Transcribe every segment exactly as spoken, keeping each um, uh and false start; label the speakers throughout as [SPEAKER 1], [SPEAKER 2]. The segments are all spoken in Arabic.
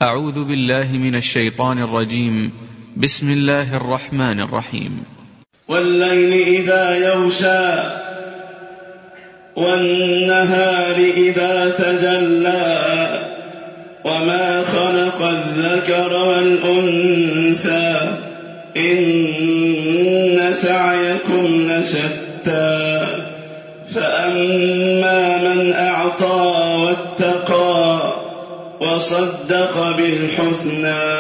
[SPEAKER 1] أعوذ بالله من الشيطان الرجيم. بسم الله الرحمن الرحيم.
[SPEAKER 2] والليل إذا يغشى والنهار إذا تجلى وما خلق الذكر والأنثى إن سعيكم لشتى فأما من أعطى واتقى وصدق بالحسنى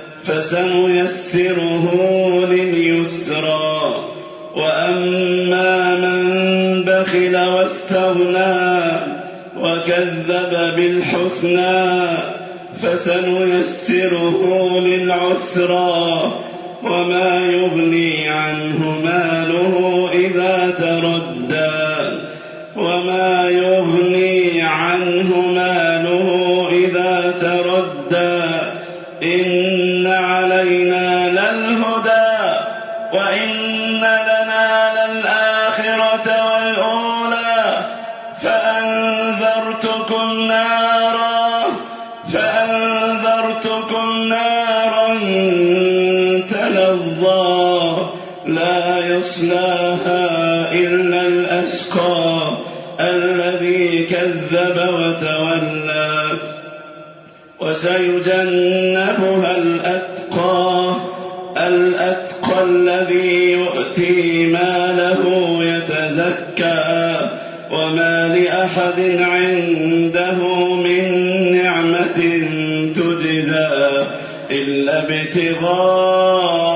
[SPEAKER 2] فسنيسره لليسرى وأما من بخل واستغنى وكذب بالحسنى فسنيسره للعسرى وما يغني عنه ماله إذا تردى وما يغني عنه ماله إذا تردى إن علينا للهدى وإن لنا للآخرة والأولى فأنذرتكم نارا فأنذرتكم نارا تلظى لا يصلاها إلا الأشقى الذي كذب وتولى وسيجنبها الأتقى الأتقى الذي يؤتي ماله يتزكى وما لأحد عنده من نعمة تجزى إلا ابتغاء